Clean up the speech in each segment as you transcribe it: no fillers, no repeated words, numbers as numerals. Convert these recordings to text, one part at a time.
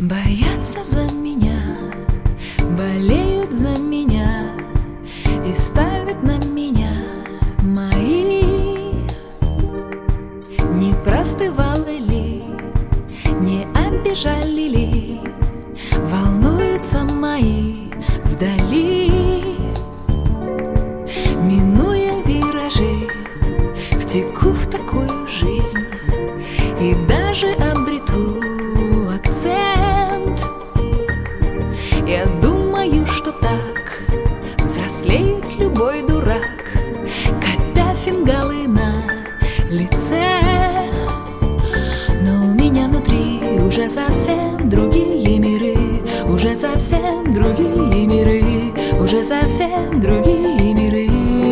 Боятся за меня, болеют за меня и ставят на меня мои. Не простывало ли, не обижали ли, волнуются мои вдали. Минуя виражи, втеку в такую жизнь и даже обрету акцент. Я думаю, что так взрослеет любой дурак, копя фингалы на лице. Но у меня внутри уже совсем другие миры, уже совсем другие миры, уже совсем другие миры.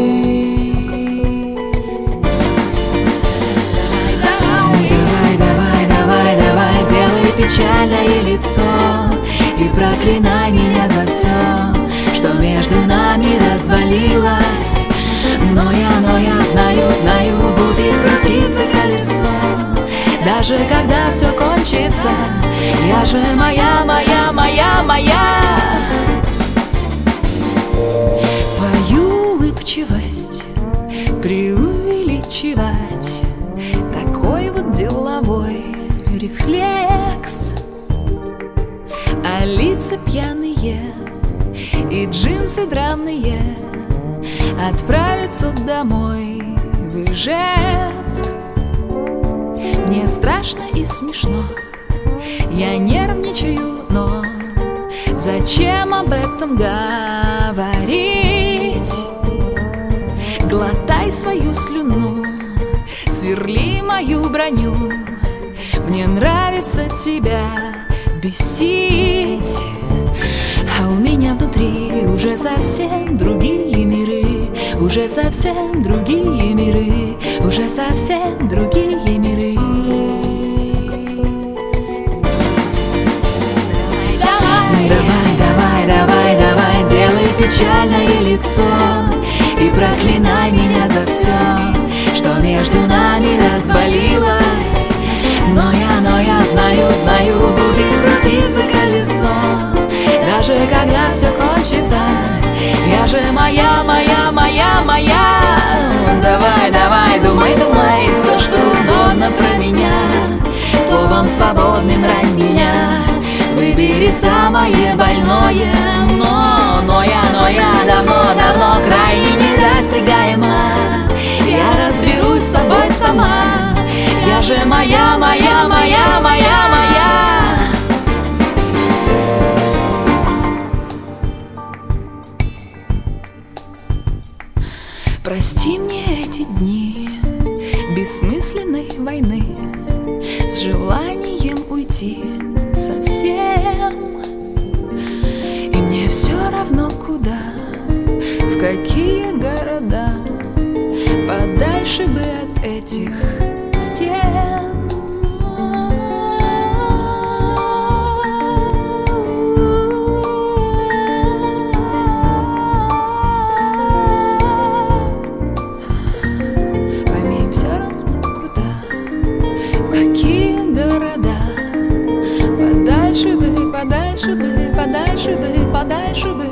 Печальное лицо и проклинай меня за все, что между нами развалилось. Но я знаю, будет крутиться колесо, даже когда все кончится. Я же моя. Свою улыбчивость преувеличивать, такой вот деловой рефлекс. А лица пьяные и джинсы драные отправятся домой в Ижевск. Мне страшно и смешно, я нервничаю, но зачем об этом говорить? Глотай свою слюну, сверли мою броню, мне нравится тебя бесить. А у меня внутри уже совсем другие миры, уже совсем другие миры, уже совсем другие миры. Давай, делай печальное лицо и проклинай меня за все, что между нами развалилось. Но я знаю, будет крутиться колесо, даже когда все кончится. Я же моя. Давай, думай, все что угодно про меня, словом свободным рань меня. Выбери самое больное, но я давно крайне недосягаема. Я разберусь с собой сама, я же моя. Прости мне эти дни бессмысленной войны с желанием уйти совсем. И мне все равно куда, в какие города, подальше бы от этих стен. Пойми, все равно куда, в какие города, подальше бы, подальше бы.